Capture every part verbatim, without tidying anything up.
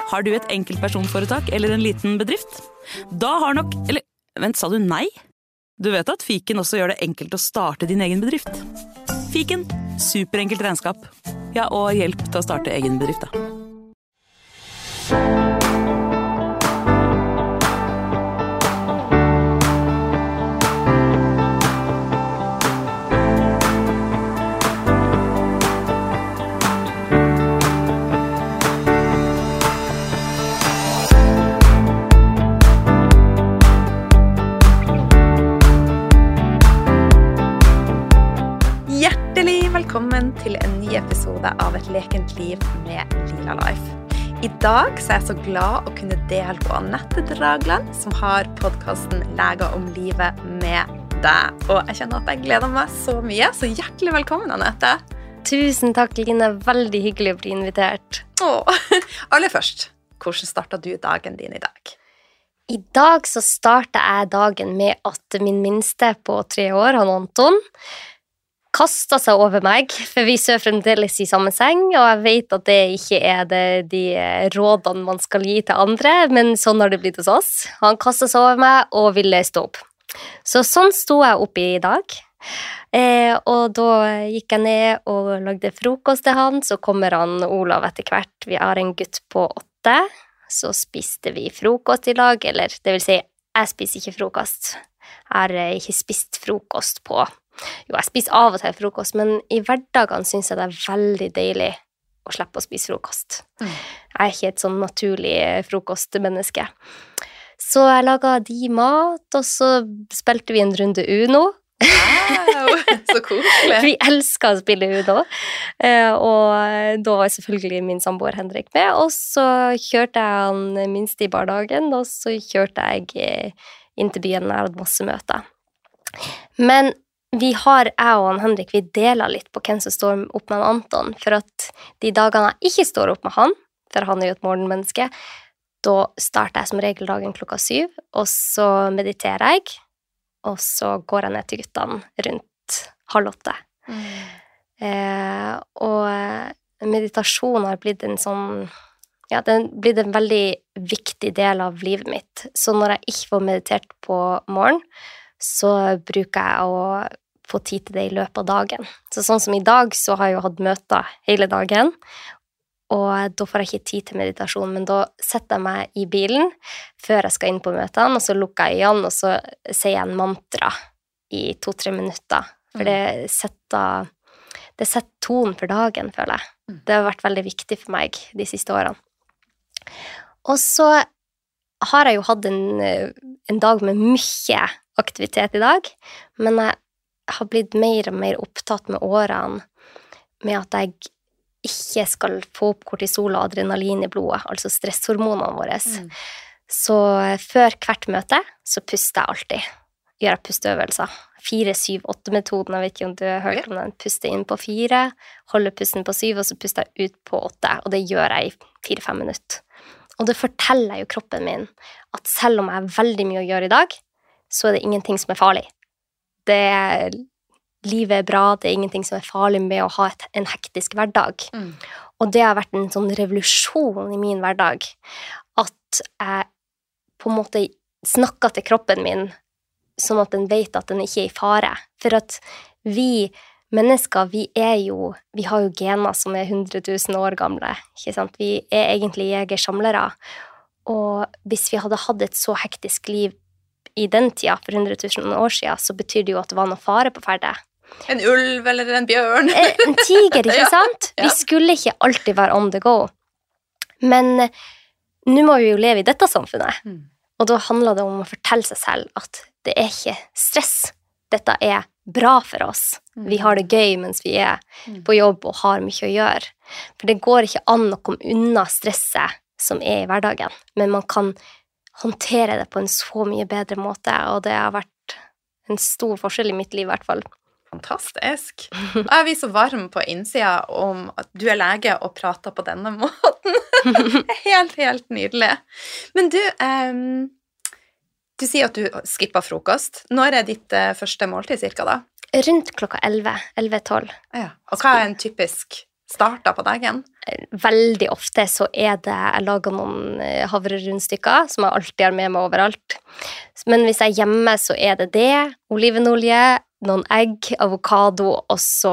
Har du et enkeltpersonforetak eller en liten bedrift? Da har nok... Eller, vent, sa du nei? Du vet at Fiken også gjør det enkelt å starte din egen bedrift. Fiken, superenkelt regnskap. Ja, og hjelp til å starte egen bedrift, da. Velkommen til en ny episode av Et lekent liv med Lila Life. I dag så er jeg så glad å kunne dele på Anette Dragland, som har podcasten Leger om livet med deg. Og jeg kjenner at jeg gleder meg så mye, så hjertelig velkommen, Anette. Tusen takk, Line. Veldig hyggelig å bli invitert. Åh. Aller først, hvordan startet du dagen din i dag? I dag så startet jeg dagen med at min minste på tre år, han Anton, kastet seg over meg, for vi søv fremdeles i samme seng, og jeg vet at det ikke er det, de rådene man skal gi til andre, men sånn har det blitt hos oss. Han kastet seg over meg og ville stå opp. Så sånn sto jeg opp i dag, eh, og da gikk jeg ned og lagde frokost til han, så kommer han Olav etter hvert. Vi har en gutt på åtte, så spiste vi frokost i lag, eller det vil si, jeg spiser ikke frokost. Jeg har ikke spist frokost på Jo, jeg spiser av og til frokost, men i hverdagene synes jeg det er veldig deilig å slippe å spise frokost. Mm. Jeg er ikke et sånn naturlig frokostmenneske. Så jeg laget de mat, og så spilte vi en runde Uno. Wow, så koselig. Vi elsker å spille Uno. Og da var selvfølgelig min samboer Henrik med, og så kjørte jeg han minst i barnehagen, og så kjørte jeg inn til byen, jeg hadde masse møter. Men vi har, jeg og Henrik, vi deler litt på hvem som står opp med Anton, for at de dagene jeg ikke står opp med han, for han er jo et morgenmenneske, da starter jeg som regel dagen klokka syv, og så mediterer jeg, og så går jeg ned til guttene rundt halv åtte. Mm. Eh, og meditasjon har blitt en sånn, ja, det har blitt en veldig viktig del av livet mitt, så når jeg ikke får meditert på morgen, så bruker jeg å få tid til det i løpet av dagen. Så sånn som i dag, så har jeg jo hatt møter hele dagen, og da får jeg ikke tid til meditasjon, men da setter jeg meg i bilen før jeg skal inn på møtene, og så lukker jeg igjen, og så sier jeg en mantra i to-tre minutter, for det setter, det setter tonen for dagen, føler jeg. Det har vært veldig viktig for meg de siste årene. Og så har jeg jo hatt en, en dag med mye aktivitet i dag, men jeg har blitt mer og mer opptatt med årene med at jeg ikke skal få opp kortisol og adrenalin i blodet, altså stresshormonene våre. Mm. Så før hvert møte så puster jeg alltid. Gjør jeg pusteøvelser. Fire, syv, åtte metoden, jeg vet ikke om du har hørt om den. Puste inn på fire, holde pusten på syv, og så puster jeg ut på åtte, og det gjør jeg i fire-fem minutter. Og det forteller jo kroppen min at selv om jeg har veldig mye å gjøre i dag, så er det ingenting som er farlig. Det er, livet er bra, det er ingenting som er farlig med å ha et, en hektisk hverdag. Mm. Og det har vært en sånn revolusjon i min hverdag, at jeg på en måte snakker til kroppen min, sånn at den vet at den ikke er i fare. For at vi mennesker, vi er jo, vi har jo gener som er hundre tusen år gamle, ikke sant? Vi er egentlig jegersamlere, og hvis vi hadde hatt et så hektisk liv i den tida, for hundre tusen år siden, så betyr det jo at det var noe fare på ferde. En ulv eller en bjørn. En tiger, ikke sant? Ja. Vi skulle ikke alltid være on the go. Men nå må vi jo leve i dette samfunnet. Mm. Og da handler det om å fortelle seg selv at det er ikke stress. Dette er bra for oss. Mm. Vi har det gøy mens vi er på jobb og har mye å gjøre. For det går ikke an å komme unna stresset som er i hverdagen. Men man kan håndtere det på en så mye bedre måte, og det har vært en stor forskjell i mitt liv i hvert fall. Fantastisk. Jeg er vi så varm på innsida om at du er lege og prater på denne måten. Helt, helt nydelig. Men du, um, du sier at du skipper frokost. Når er ditt uh, første måltid cirka da? Rundt klokka elleve, elleve tolv. Ja. Og hva er en typisk start da på dagen? veldig ofte så er det, jeg lager noen havrerundstykker, som jeg alltid har med meg overalt. Men hvis jeg er hjemme, så er det det, olivenolje, noen egg, avokado, og så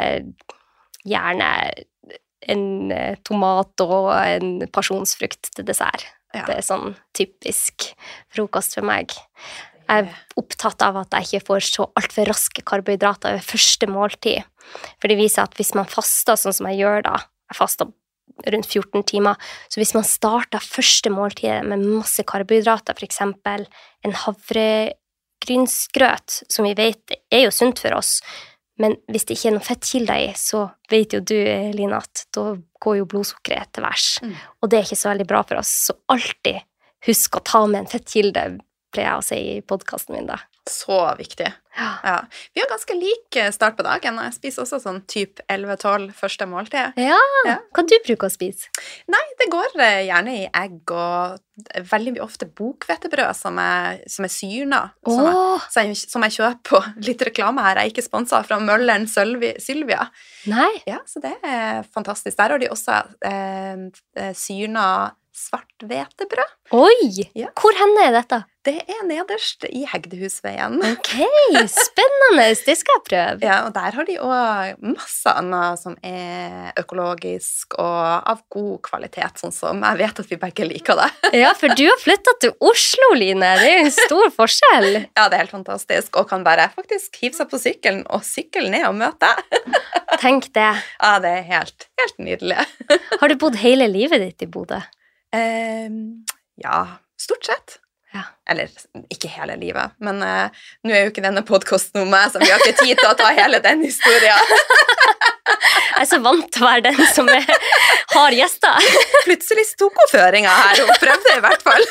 gjerne en tomat og en pasjonsfrukt til dessert. Ja. Det er sånn typisk frokost for meg. Jeg er opptatt av at jeg ikke får så alt for raske karbohydrater ved første måltid. For det viser at hvis man faster sånn som jeg gjør da, jeg faster rundt fjorten timer, så hvis man starter første måltid med masse karbohydrater, for eksempel en havregrynsgrøt, som vi vet er jo sunt for oss, men hvis det ikke er noen fettkilder i, så vet jo du, Lina, at da går jo blodsukkeret til værs. Mm. Og det er ikke så veldig bra for oss, så alltid husk å ta med en fettkilde, pleier jeg å si i podcasten min da. Så viktig. Ja. Ja. Vi har ganske lik start på dagen, og jeg spiser også sånn typ elleve tolv første måltid. Ja, ja. Hva du bruker å spise? Nei, det går gjerne i egg og veldig ofte bokvetebrød som er, som er syrna, oh. som, jeg, som jeg kjøper på litt reklame her. Jeg er ikke sponset fra Mølleren Sylvia. Nei. Ja, så det er fantastisk. Der har de også eh, syrna svart hvetebrød. Oi! Ja. Hvor henne er dette? Det er nederst i Hegdehusveien. Ok, spennende. Det skal jeg prøve. Ja, og der har de også masse annet som er økologisk og av god kvalitet, sånn som jeg vet at vi begge liker det. Ja, for du har flyttet til Oslo, Line. Det er jo en stor forskjell. Ja, det er helt fantastisk, og kan bare faktisk hive seg på sykkelen og sykle ned og møte. Tenk det. Ja, det er helt, helt nydelig. Har du bodd hele livet ditt i Bodø? Eh, ja, stort sett. Ja. Eller, ikke hele livet, men uh, nå er jo ikke denne podcasten om meg, så vi har ikke tid til å ta hele den historien. Jeg er så vant til å være den som er, har gjester. Plutselig tok hun føringa her, og prøvde i hvert fall.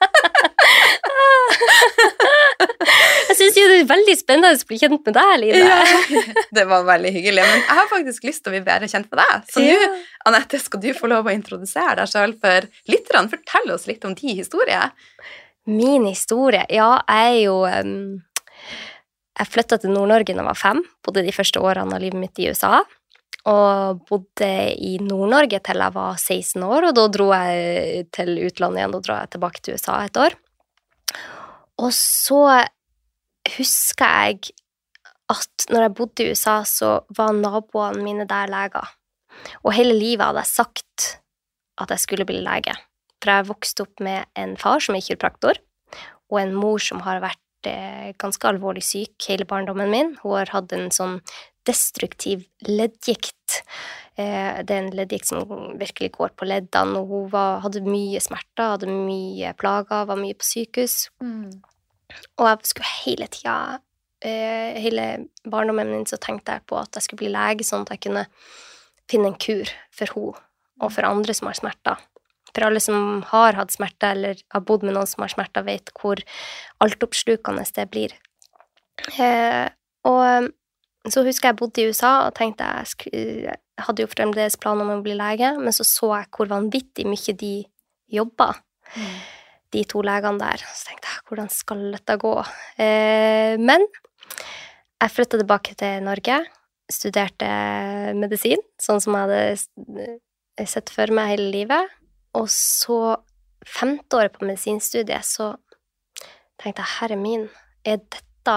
Jeg synes jo det er veldig spennende å bli kjent med deg, Line. Ja, det var veldig hyggelig, men jeg har faktisk lyst til å bli bedre kjent med deg. Så ja. Nå, Annette, skal du få lov å introdusere deg selv for lytterne. Fortell oss litt om din historie. Min historie? Ja, jeg er jo... Um, jeg flyttet til Nord-Norge da jeg var fem, bodde de første årene av livet mitt i U S A, og bodde i Nord-Norge til jeg var seksten år, og da dro jeg til utlandet igjen, da dro jeg tilbake til U S A et år. Og så husker jeg at når jeg bodde i U S A, så var naboene mine der leger. Og hele livet hadde jeg sagt at jeg skulle bli lege. For jeg vokste opp med en far som er kiropraktor, og en mor som har vært eh, ganske alvorlig syk hele barndommen min. Hun har hatt en sånn destruktiv leddgikt. Eh, det er en leddgikt som virkelig går på leddene, og hun var, hadde mye smerter, hadde mye plager, var mye på sykehus. Mm. Og jeg skulle hele tiden, eh, hele barndommen min, så tenkte jeg på at jeg skulle bli lege, sånn at jeg kunne finne en kur for henne, og for andre som har smerter. For alle som har hatt smerte, eller har bodd med noen som har smerte, vet hvor altoppslukende det blir. Eh, og så husker jeg bodde i U S A, og tenkte jeg, skulle, jeg hadde jo fremdeles planer om å bli lege, men så så jeg hvor vanvittig mye de jobba, mm. de to legene der. Så tenkte jeg, hvordan skal dette gå? Eh, men jeg flyttet tilbake til Norge, studerte medisin, sånn som jeg hadde sett for meg hele livet. Og så femte året på medisinstudiet, så tenkte jeg, herre min, er dette...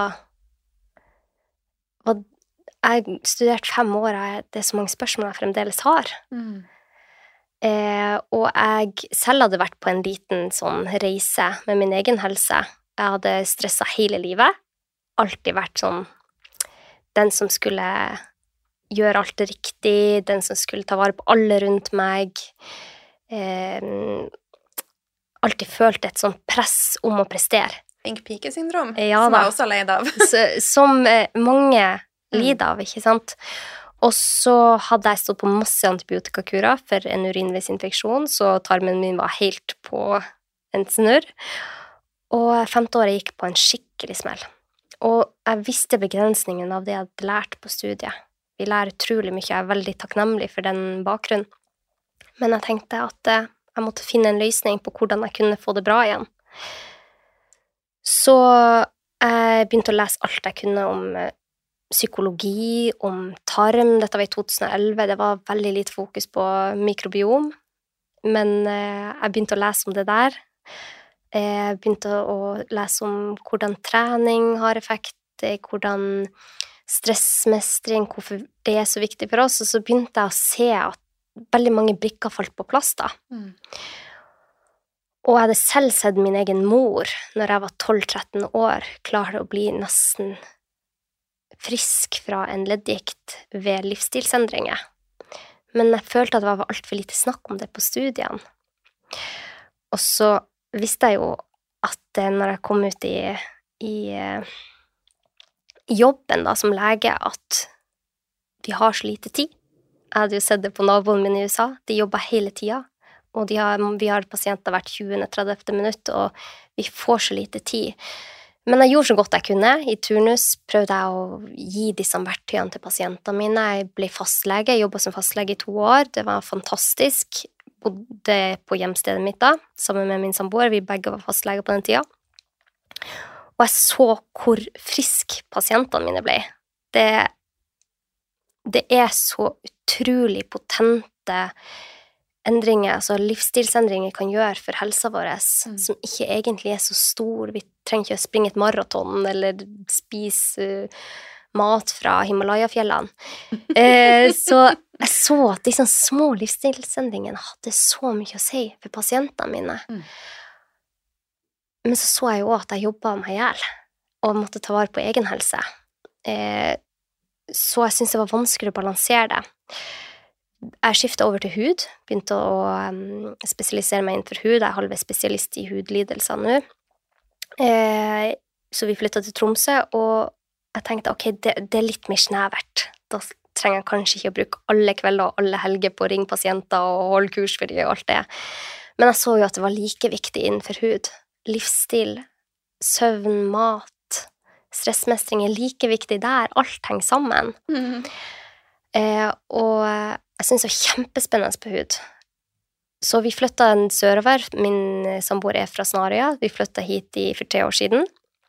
Og jeg studerte fem år, det er så mange spørsmål jeg fremdeles har. Mm. Eh, og jeg selv hadde vært på en liten sånn reise med min egen helse. Jeg hadde stresset hele livet. Alltid vært sånn den som skulle gjøre alt riktig, den som skulle ta vare på alle rundt meg. Eh, alltid følt et sånt press om å prestere. Flink pike-syndrom, ja, som jeg også har leid av. Så, som eh, mange lider av, ikke sant? Og så hadde jeg stått på masse antibiotikakurer for en urinveisinfeksjon, så tarmen min var helt på en snurr. Og femte året gikk på en skikkelig smell. Og jeg visste begrensningen av det jeg hadde lært på studiet. Vi lærer utrolig mye, jeg er veldig takknemlig for den bakgrunnen. Men jeg tenkte at jeg måtte finne en løsning på hvordan jeg kunne få det bra igjen. Så jeg begynte å lese alt jeg kunne om psykologi, om tarm. Dette var i to tusen og elleve. Det var veldig lite fokus på mikrobiom. Men eh, jeg begynte å lese om det der. Jeg begynte å lese om hvordan trening har effekt, hvordan stressmestring, hvorfor det er så viktig for oss. Og så begynte jeg å se at veldig mange brikker falt på plass da. Mm. Og jeg hadde selv sett min egen mor, når jeg var tolv tretten år, klare å bli nesten frisk fra en leddgikt ved livsstilsendringer. Men jeg følte at det var alt for lite snakk om det på studiene. Og så visste jeg jo at når jeg kom ut i, i, i jobben da, som lege, at vi har så lite tid. Jeg hadde jo sett det på naboen min i U S A. De jobber hele tiden. Og de har, vi har pasienter hvert tjuende til tredivte minutt, og vi får så lite tid. Men jeg gjorde så godt jeg kunne. I turnus prøvde jeg å gi disse verktøyene til pasientene mine. Jeg ble fastlege, jeg jobbet som fastlege i to år. Det var fantastisk. Bodde på hjemstedet mitt da, sammen med min samboer. Vi begge var fastleger på den tiden. Og jeg så hvor frisk pasientene mine ble. Det, det er så utrolig potente endringer, altså livsstilsendringer kan gjøre for helsa vår, mm. som ikke egentlig er så stor. Vi trenger ikke å springe et maraton eller spise uh, mat fra Himalaya-fjellene. eh, så jeg så at disse små livsstilsendringene hadde så mye å si for pasientene mine. Mm. Men så så jeg jo at jeg jobbet meg ihjel, og måtte ta vare på egen helse. Eh, så jeg synes det var vanskelig å balansere det. Jeg skiftet over til hud, begynte å um, spesialisere meg innenfor hud. Jeg er halve spesialist i hudlidelser nå. Eh, så vi flyttet til Tromsø, og jeg tenkte, ok, det, det er litt mer snevert. Da trenger jeg kanskje ikke å bruke alle kvelder og alle helger på å ringe pasienter og holde kurs for de og alt det. Men jeg så jo at det var like viktig innenfor hud. Livsstil, søvn, mat, stressmestring er like viktig der. Alt henger sammen. Mm. Eh, og jeg synes det var kjempespennende på hud. Så vi flyttet sørover. Min samboer er fra Snarøya. Vi flyttet hit i, for tre år siden.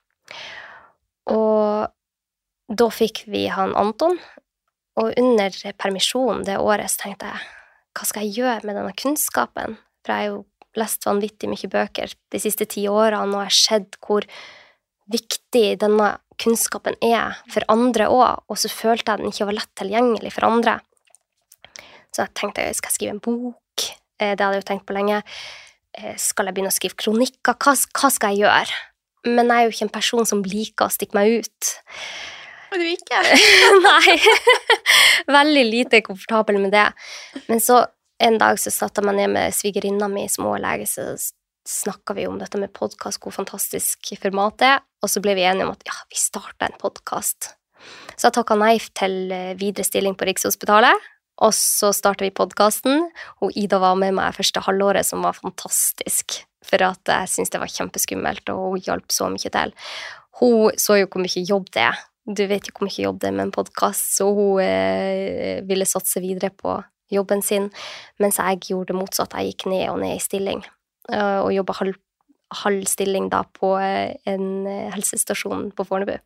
Og da fikk vi han Anton. Og under permisjonen det året så tenkte jeg, hva skal jeg gjøre med denne kunnskapen? For jeg har jo lest vanvittig mye bøker de siste ti årene, og jeg har sett hvor viktig denne kunnskapen er for andre også, og så følte jeg den ikke var lett tilgjengelig for andre. Så jeg tenkte, jeg skal skrive en bok, det hadde jeg jo tenkt på lenge. Skal jeg begynne å skrive kronikker? Hva, hva skal jeg gjøre? Men jeg er jo ikke en person som liker å stikke meg ut. Og du ikke? Nei, veldig lite komfortabel med det. Men så en dag så satt jeg meg ned med svigerinna mi som også lege, så snakket vi om dette med podcast, hvor fantastisk format det er, og så ble vi enige om at ja, vi startet en podcast. Så jeg takket nei til videre stilling på Rikshospitalet, og så startet vi podcasten, og Ida var med meg første halvåret, som var fantastisk, for at jeg synes det var kjempeskummelt, og hun hjalp så mye til. Hun så jo hvor mye jobb det er. Du vet jo hvor mye jobb det er med en podcast, så hun eh, ville satse videre på jobben sin, mens jeg gjorde det motsatt. Jeg gikk ned og ned i stilling, og jobbet halv, halv stilling da på en helsestasjon på Fornebu.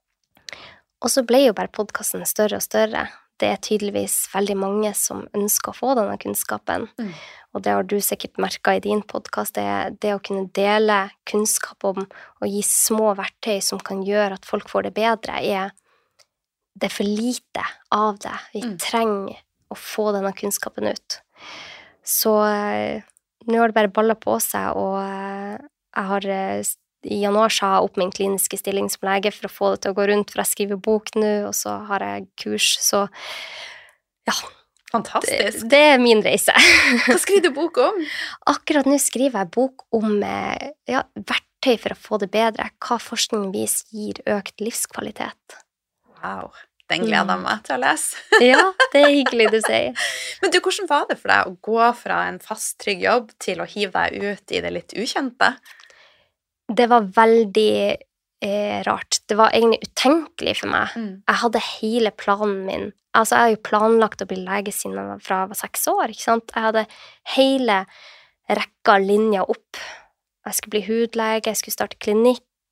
Og så ble jo bare podcasten større og større. Det er tydeligvis veldig mange som ønsker å få denne kunnskapen. Mm. Og det har du sikkert merket i din podcast, det, det å kunne dele kunnskap om og gi små verktøy som kan gjøre at folk får det bedre, er det er for lite av det. Vi mm. trenger å få denne kunnskapen ut. Så nå har det bare ballet på seg, og jeg har i januar sa jeg opp min kliniske stilling som lege for å få det til å gå rundt, for jeg skriver bok nå, og så har jeg kurs, så ja. Fantastisk. Det, det er min reise. Hva skriver du bok om? Akkurat nå skriver jeg bok om ja, verktøy for å få det bedre, hva forskningen viser gir økt livskvalitet. Wow. Den gleder jeg meg til å lese. Ja, det er hyggelig du sier. Men du, hvordan var det for deg å gå fra en fast, trygg jobb til å hive deg ut i det litt ukjente? Det var veldig eh, rart. Det var egentlig utenkelig for meg. Mm. Jeg hadde hele planen min. Altså, jeg har jo planlagt å bli lege siden fra jeg var seks år, ikke sant? Jeg hadde hele rekka linjer opp. Jeg skulle bli hudlege, jeg skulle starte klinikk,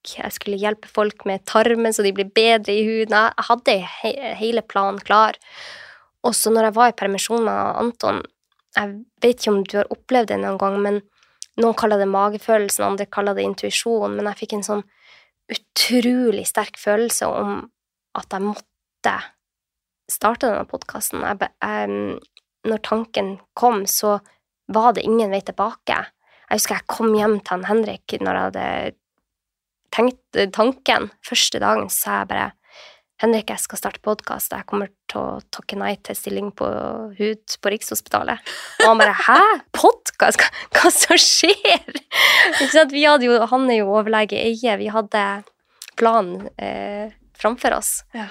jeg skulle hjelpe folk med tarmen så de blir bedre i huden. Jeg hadde he hele planen klar. Og så når jeg var i permisjon med Anton, jeg vet ikke om du har opplevd det noen gang, men noen kaller det magefølelsen, andre kaller det intuisjon, men jeg fikk en sånn utrolig sterk følelse om at jeg måtte starte denne podcasten. Jeg, jeg, når tanken kom, så var det ingen vei tilbake. Jeg husker jeg kom hjem til han Henrik når jeg hadde tenkt tanken. Første dagen så sa jeg bare, Henrik, jeg skal starte podcast, jeg kommer til å takke nei til stilling på hud på Rikshospitalet. Og han bare, hæ? Podcast? Hva, hva som skjer? Vi hadde jo, han er jo overlege i Eie, vi hadde planen eh, framfor oss. Ja.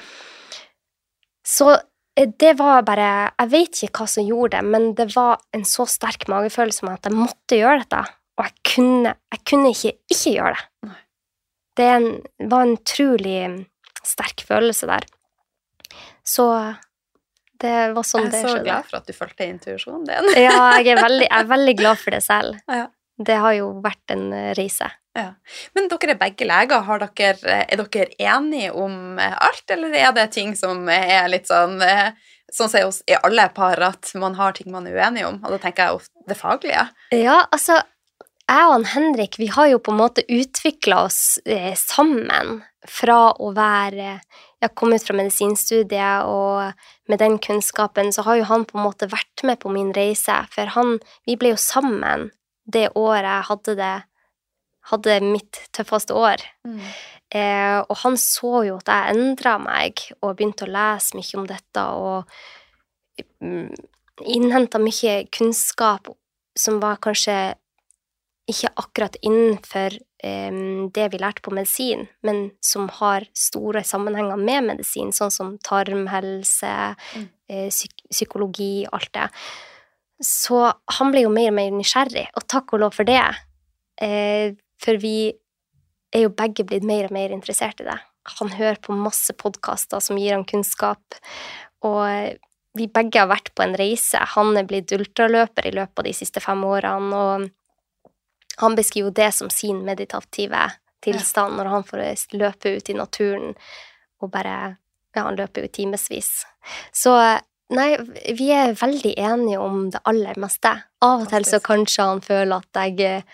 Så det var bare, jeg vet ikke hva som gjorde det, men det var en så sterk magefølelse med at jeg måtte gjøre dette, og jeg kunne, jeg kunne ikke ikke gjøre det. Nei. Det en, var en utrolig sterk følelse der. Så det var sånn det skjedde. Jeg er så glad for at du følte intuisjonen din. Ja, jeg er, veldig, jeg er veldig glad for det selv. Ja. Det har jo vært en reise. Ja. Men dere er begge leger. Har dere, er dere enige om alt, eller er det ting som er litt sånn, sånn som hos i alle par, at man har ting man er uenige om? Og da tenker jeg jo det faglige. Ja, altså, jeg og Henrik, vi har jo på en måte utviklet oss eh, sammen fra å være, jeg kom ut fra medisinstudiet, og med den kunnskapen så har jo han på en måte vært med på min reise, for han, vi ble jo sammen det året jeg hadde det, hadde mitt tøffeste år. Mm. Eh, og han så jo at jeg endret meg, og begynte å lese mye om dette, og mm, innhentet mye kunnskap som var kanskje ikke akkurat innenfor eh, det vi lærte på medisin, men som har store sammenhenger med medisin, sånn som tarmhelse, mm. eh, psyk psykologi, alt det. Så han ble jo mer og mer nysgjerrig, og takk og lov for det. Eh, for vi er jo begge blitt mer og mer interessert i det. Han hører på masse podcaster som gir han kunnskap, og vi begge har vært på en reise. Han er blitt ultraløper i løpet av de siste fem årene, og han beskriver det som sin meditative tilstand, ja. Når han får løpe ut i naturen, og bare, ja, han løper jo timesvis. Så, nei, vi er veldig enige om det aller meste. Av og til så kanskje han føler at jeg,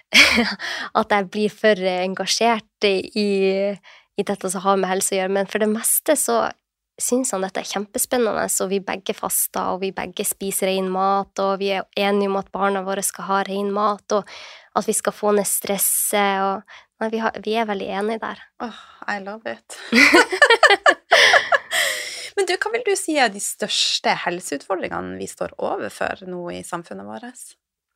at jeg blir for engasjert i, i dette som har med helse å gjøre, men for det meste så synes han dette er kjempespennende, og vi begge faster, og vi begge spiser ren mat, og vi er enige om at barna våre skal ha ren mat, og at vi skal få ned stresset, og nei, vi, har, vi er veldig enige der. Åh, oh, I love it. Men du, hva vil du si er de største helseutfordringene vi står overfor nå i samfunnet vårt?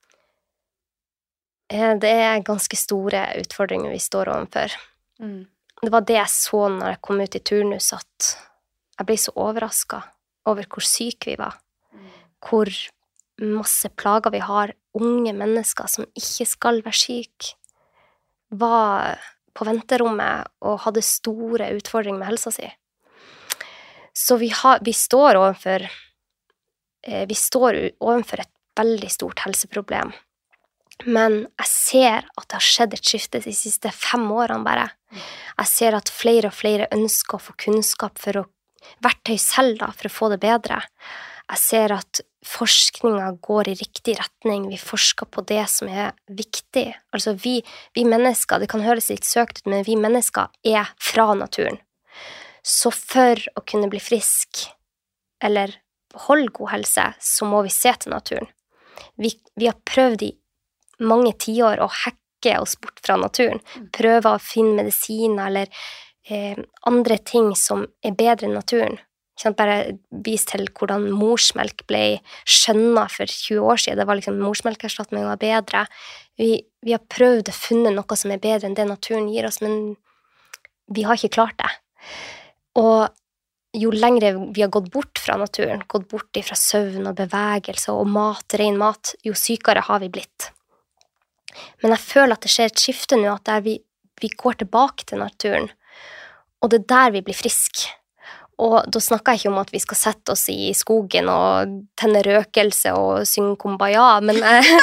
Det er ganske store utfordringer vi står overfor. Mm. Det var det jeg så når jeg kom ut i turnus, at jeg ble så overrasket over hvor syke vi var, mm. hvor masse plager vi har, unge mennesker som ikke skal være syke, var på venterommet og hadde store utfordringer med helsa si. Så vi, har, vi står overfor, eh, vi står overfor et veldig stort helseproblem. Men jeg ser at det har skjedd et skifte de siste fem årene bare. Jeg ser at flere og flere ønsker å få kunnskap for å verktøy selv da, for å få det bedre. Jeg ser at forskningen går i riktig retning. Vi forsker på det som er viktig. Altså vi, vi mennesker, det kan høres litt søkt ut, men vi mennesker er fra naturen. Så for å kunne bli frisk, eller beholde god helse, så må vi se til naturen. Vi, vi har prøvd i mange tiår å hacke oss bort fra naturen. Prøve å finne medisiner, eller Eh, andre ting som er bedre enn naturen. Ikke bare vis til hvordan morsmelk ble skjønnet for tjue år siden. Det var liksom morsmelkerstatning var bedre. Vi, vi har prøvd å finne noe som er bedre enn det naturen gir oss, men vi har ikke klart det. Og jo lengre vi har gått bort fra naturen, gått bort fra søvn og bevegelse og mat, ren mat, jo sykere har vi blitt. Men jeg føler at det skjer et skifte nå, at vi, vi går tilbake til naturen. Og det er der vi blir frisk. Og da snakker jeg ikke om at vi skal sette oss i skogen og tenne røkelse og synge kumbaya, men,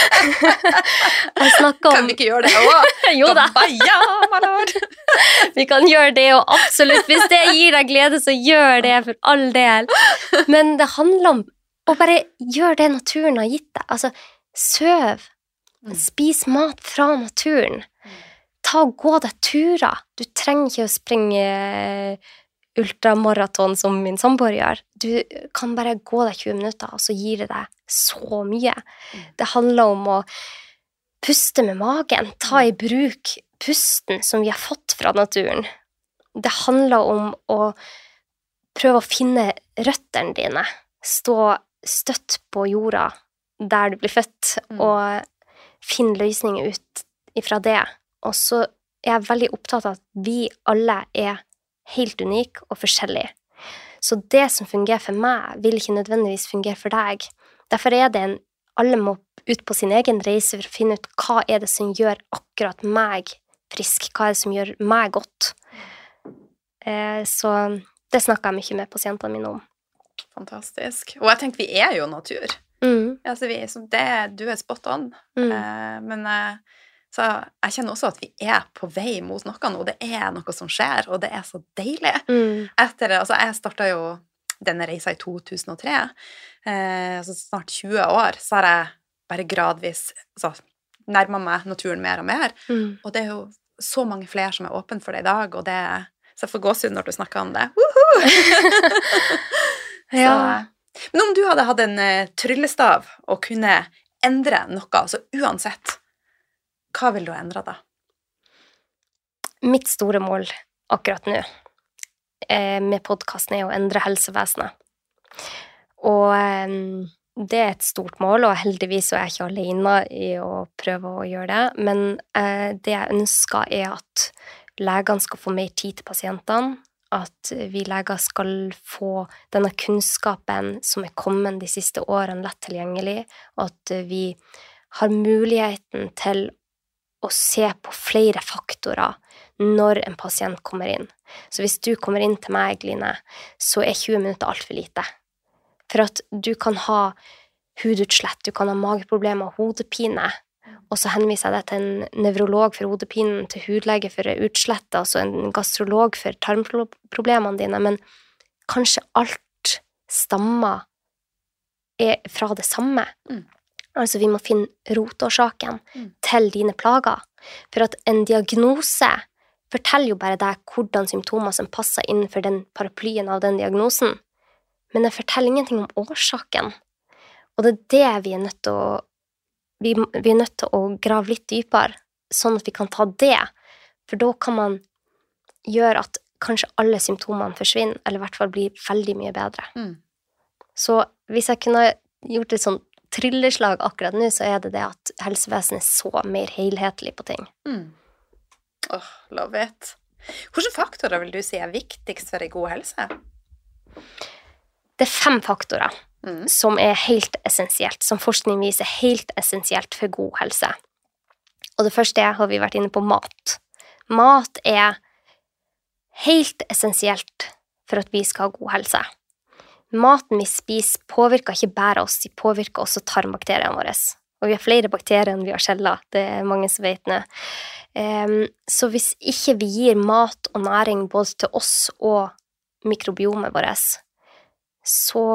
Jeg snakker om... Kan vi ikke gjøre det også? Jo da. Ja, my lord. Vi kan gjøre det, og absolutt. Hvis det gir deg glede, så gjør det for all del. Men det handler om å bare gjøre det naturen har gitt deg. Altså, søv. Spis mat fra naturen. Ta og gå deg turer. Du trenger ikke å springe ultramaraton som min samboer gjør. Du kan bare gå deg tjue minutter, og så gir det deg så mye. Det handler om å puste med magen, ta i bruk pusten som vi har fått fra naturen. Det handler om å prøve å finne røttene dine, stå støtt på jorda der du blir født, og finne løsninger ut ifra det. Og så er jeg veldig opptatt av at vi alle er helt unike og forskjellige. Så det som fungerer for meg, vil ikke nødvendigvis fungere for deg. Derfor er det en, alle må ut på sin egen reise for å finne ut hva er det som gjør akkurat meg frisk, hva er det som gjør meg godt. Eh, så det snakker jeg mye med pasientene mine om. Fantastisk. Og jeg tenkte, vi er jo natur. Mm. Altså, vi, så det, du er spot on. Mm. Eh, men eh, så jeg kjenner også at vi er på vei mot noe nå. Det er noe som skjer, og det er så deilig. Mm. Etter, altså, jeg startet jo denne reisa i to tusen og tre, eh, altså snart tjue år, så har jeg bare gradvis altså, nærmet meg naturen mer og mer. Mm. Og det er jo så mange flere som er åpne for det i dag, og det, så jeg får gåsehud når du snakker om det. Woohoo! Ja. Så, men om du hadde hatt en uh, tryllestav og kunne endre noe, altså uansett, hva vil du endre da? Mitt store mål akkurat nå eh, med podcasten er å endre helsevesenet. Og eh, det er et stort mål, og heldigvis er jeg ikke alene i å prøve å gjøre det. Men eh, det jeg ønsker er at legene skal få mer tid til pasientene, at vi leger skal få denne kunnskapen som er kommet de siste årene lett tilgjengelig, og at vi har muligheten til å se på flere faktorer når en pasient kommer inn. Så hvis du kommer inn til meg, Line, så er tjue minutter alt for lite. For at du kan ha hudutslett, du kan ha mageproblemer og hodepine, og så henviser jeg deg til en nevrolog for hodepinen, til hudlege for utslett, altså en gastrolog for tarmproblemene dine, men kanskje alt stammer er fra det samme. Mm. Altså vi må finne rotårsaken mm. til dine plager, for at en diagnose forteller jo bare deg hvordan symptomer som passer innenfor den paraplyen av den diagnosen, men det forteller ingenting om årsaken. Og det er det vi er nødt til å Vi, vi er nødt til å grave litt dypere, sånn at vi kan ta det, for da kan man gjøre at kanskje alle symptomene forsvinner, eller i hvert fall blir veldig mye bedre. Mm. Så hvis jeg kunne gjort et sånn trylleslag akkurat nå, så er det det at helsevesenet er så mer helhetlig på ting. Mm. Oh, love it. Hvilke faktorer vil du si er viktigst for en god helse? Det er fem faktorer. Mm. Som er helt essensielt, som forskning viser helt essensielt for god helse. Og det første har vi vært inne på mat. Mat er helt essensielt for at vi skal ha god helse. Maten vi spiser påvirker ikke bare oss, de påvirker også tarmbakteriene våre. Og vi har flere bakterier enn vi har celler, det er mange som vet nå. Um, så hvis ikke vi gir mat og næring både til oss og mikrobiomet vårt, så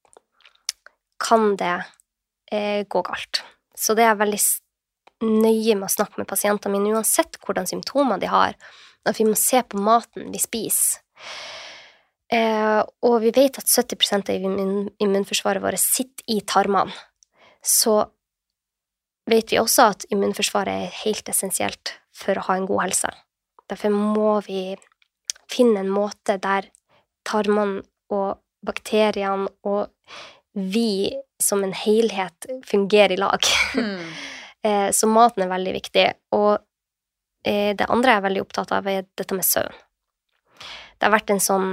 kan det eh, gå galt. Så det er veldig nøye med å snakke med pasientene mine, uansett hvordan symptomer de har, at vi må se på maten vi spiser. Eh, og vi vet at sytti prosent av immun immunforsvaret vårt sitter i tarmene. Så vet vi også at immunforsvaret er helt essensielt for å ha en god helse. Derfor må vi finne en måte der tarmene og bakteriene og vi som en helhet fungerer i lag. Mm. Så maten er veldig viktig. Og det andre jeg er veldig opptatt av er dette med søvn. Det har vært en sånn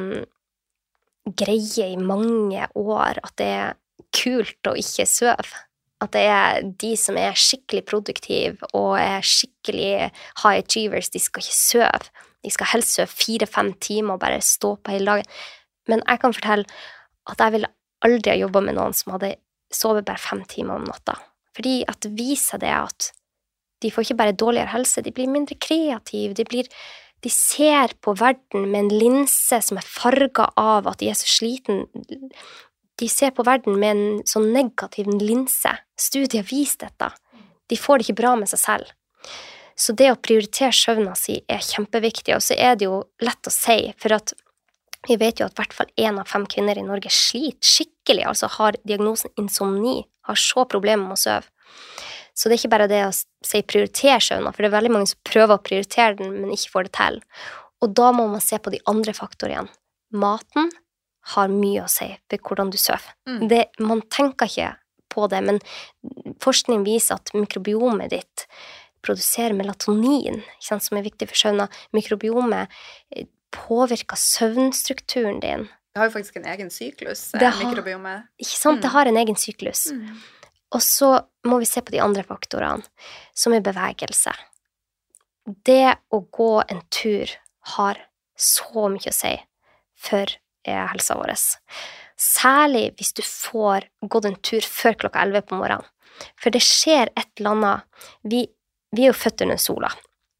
greie i mange år at det er kult å ikke søve. At det er de som er skikkelig produktive og er skikkelig high achievers, de skal ikke søve. De skal helst søve fire-fem timer og bare stå på hele dagen. Men jeg kan fortelle at jeg ville aldri ha jobbet med noen som hadde sovet bare fem timer om natta. Fordi at det viser det at de får ikke bare dårligere helse, de blir mindre kreative, de, blir, de ser på verden med en linse som er farget av at de er så sliten. De ser på verden med en sånn negativ linse. Studier viser dette. De får det ikke bra med seg selv. Så det å prioritere søvna si er kjempeviktig, og så er det jo lett å si, for at vi vet jo at i hvert fall en av fem kvinner i Norge sliter skikkelig, altså har diagnosen insomni, har så problemer med å sove. Så det er ikke bare det å si prioritere søvna, for det er veldig mange som prøver å prioritere den, men ikke får det til. Og da må man se på de andre faktorene. Maten har mye å si for hvordan du sover. Mm. Det, man tenker ikke på det, men forskning viser at mikrobiomet ditt produserer melatonin, som er viktig for søvna. Mikrobiomet påvirker søvnstrukturen din. Det har jo faktisk en egen syklus, det har, mikrobiomet. Ikke sant? Mm. Det har en egen syklus. Mm. Og så må vi se på de andre faktorene, som er bevegelse. Det å gå en tur har så mye å si for helsa vår. Særlig hvis du får gått en tur før klokka elleve på morgenen. For det skjer et eller annet. Vi, vi er jo født under sola,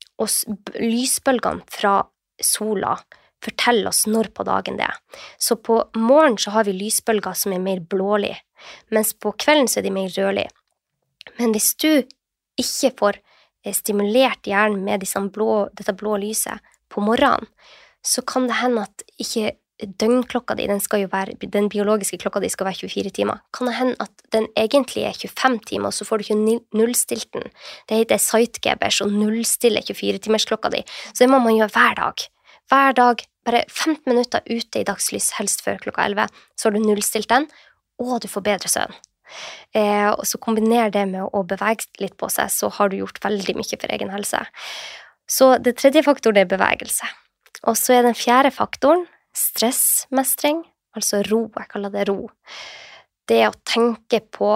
og lysbølgene fra sola forteller oss når på dagen det er. Så på morgen så har vi lysbølger som er mer blålig, mens på kvelden så er de mer rødlig. Men hvis du ikke får stimulert hjernen med disse blå, dette blå lyset på morgenen, så kan det hende at ikke døgnklokka di, den, skal jo være, den biologiske klokka di skal være tjuefire timer. Kan det hende at den egentlig er tjuefem timer, så får du ikke nullstilt den. Det heter sightgebers og nullstille tjuefire timers klokka di. Så det må man gjøre hver dag. Hver dag, bare femten minutter ute i dagslys, helst før klokka elleve, så har du nullstilt den, og du får bedre søvn. Eh, og så kombiner det med å bevege litt på seg, så har du gjort veldig mye for egen helse. Så det tredje faktoren er bevegelse. Og så er den fjerde faktoren stressmestring, altså ro, jeg kaller det ro. Det å tenke på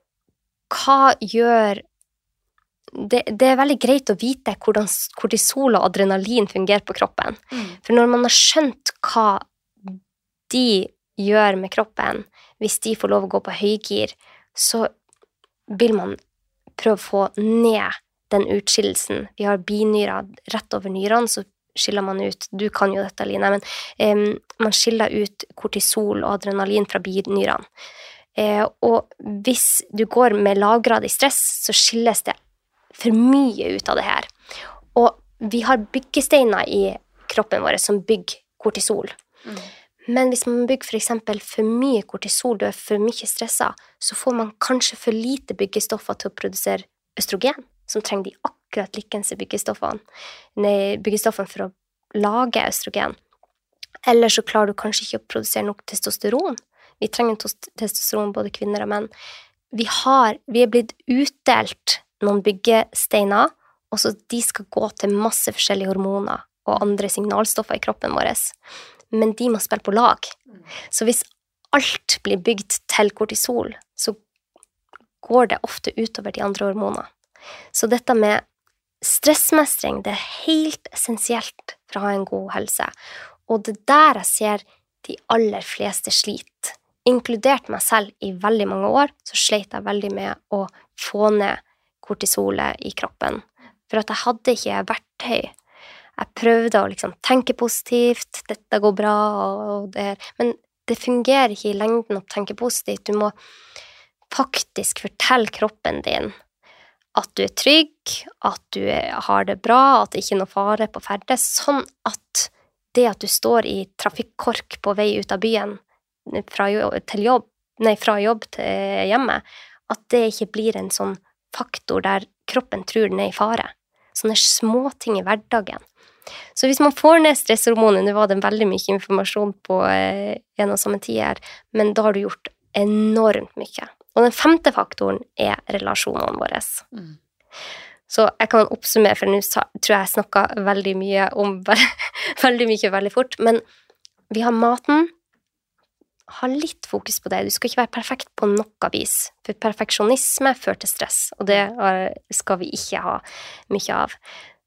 hva gjør det, det er veldig greit å vite hvordan kortisol og adrenalin fungerer på kroppen. Mm. For når man har skjønt hva de gjør med kroppen, hvis de får lov å gå på høygir, så vil man prøve å få ned den utskillelsen. Vi har binyrer rett over nyrene, så skiller man ut, du kan jo dette, Line, men eh, man skiller ut kortisol og adrenalin fra binyrene. Eh, og hvis du går med lavgradig stress, så skilles det for mye ut av det her. Og vi har byggesteiner i kroppen vår som bygger kortisol. Mm. Men hvis man bygger for eksempel for mye kortisol, du er for mye stresset, så får man kanskje for lite byggestoffer til å produsere østrogen, som trenger de akkurat likens byggestoffene, byggestoffene for å lage østrogen. Eller så klarer du kanskje ikke å produsere nok testosteron. Vi trenger testosteron, både kvinner og menn. Vi, har, vi er blitt utdelt noen byggesteiner, og så de skal gå til masse forskjellige hormoner og andre signalstoffer i kroppen vår. Men de må spille på lag. Så hvis alt blir bygd til kortisol, så går det ofte utover de andre hormonene. Så dette med stressmestring, det er helt essensielt for å ha en god helse. Og det der jeg ser de aller fleste slit. Inkludert meg selv i veldig mange år, så slet jeg veldig med å få ned kortisolet i kroppen. For at jeg hadde ikke verktøy. Jeg prøvde å liksom tenke positivt, dette går bra, og det her. Men det fungerer ikke i lengden å tenke positivt. Du må faktisk fortelle kroppen din at du er trygg, at du har det bra, at det ikke er noe fare på ferde, sånn at det at du står i trafikkork på vei ut av byen fra jobb, til jobb, nei, fra jobb til hjemme, at det ikke blir en sånn faktor der kroppen tror den er i fare. Sånne små ting i hverdagen. Så hvis man får ned stresshormonet, nå var det veldig mye informasjon på eh, en og samme tid her, men da har du gjort enormt mye. Og den femte faktoren er relasjonene våre. Mm. Så jeg kan oppsummere, for nå tror jeg jeg snakket veldig mye om veldig mye veldig fort, men vi har maten, ha litt fokus på det. Du skal ikke være perfekt på noe vis, for perfeksjonisme fører til stress, og det skal vi ikke ha mye av.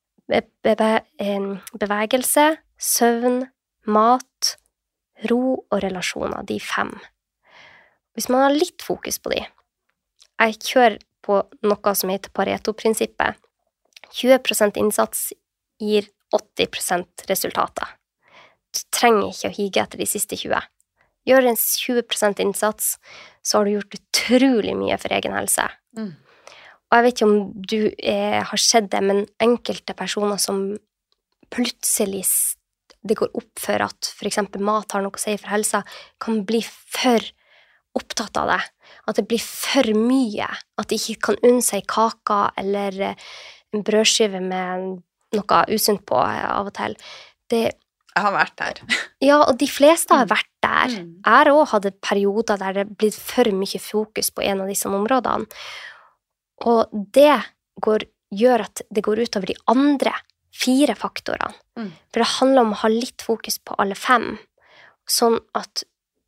Bevegelse, søvn, mat, ro og relasjoner, de fem. Hvis man har litt fokus på de, jeg kjører på noe som heter Pareto-prinsippet. tjue prosent innsats gir åtti prosent resultater. Du trenger ikke å hige etter de siste tjue. Gjør en tjue prosent innsats, så har du gjort utrolig mye for egen helse. Mm. Og jeg vet ikke om du eh, har sett det, men enkelte personer som plutselig det går opp for at for eksempel mat har noe å si for helsa, kan bli for opptatt av det. At det blir for mye. At de ikke kan unne seg kaka eller en brødskive med noe usunt på av og til. Det, jeg har vært der. Ja, og de fleste har vært der. Mm. Jeg også hadde perioder der det blir for mye fokus på en av disse områdene. Og det går, gjør at det går ut over de andre fire faktorene. Mm. For det handler om å ha litt fokus på alle fem, sånn at